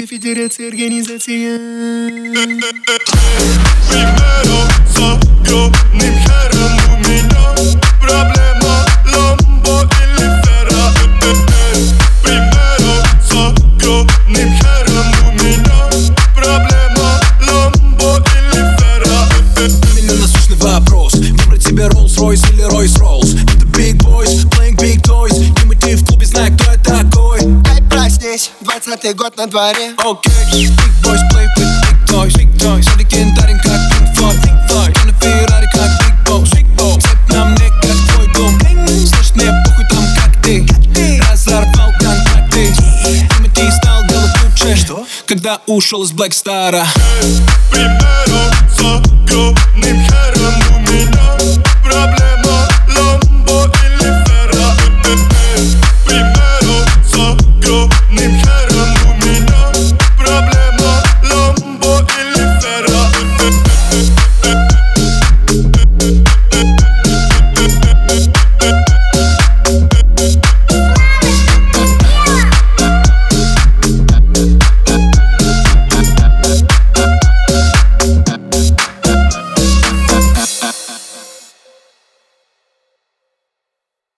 Федерация организация. Примером с огромным хером у меня проблема Ламбо или Ферра. Примером с огромным хером у меня проблема Ламбо или Ферра. Именно насущный вопрос: выбрать себе Rolls-Royce или Royce-Rolls. Это Big Boys, playing big toys. И мы в клубе, знай, кто я такой. Ай, проснись, 20-й год на дворе. Окей, Big Boys play with big toys. Я легендарен, как Pink Floyd. Я на Феррари, как Big Boss. Цепь на мне, как твой дом. Слышь, мне похуй там, как ты. Разорвал контракты. Тимати стал делать лучше, когда ушел из Black Star'а. Примером с огромным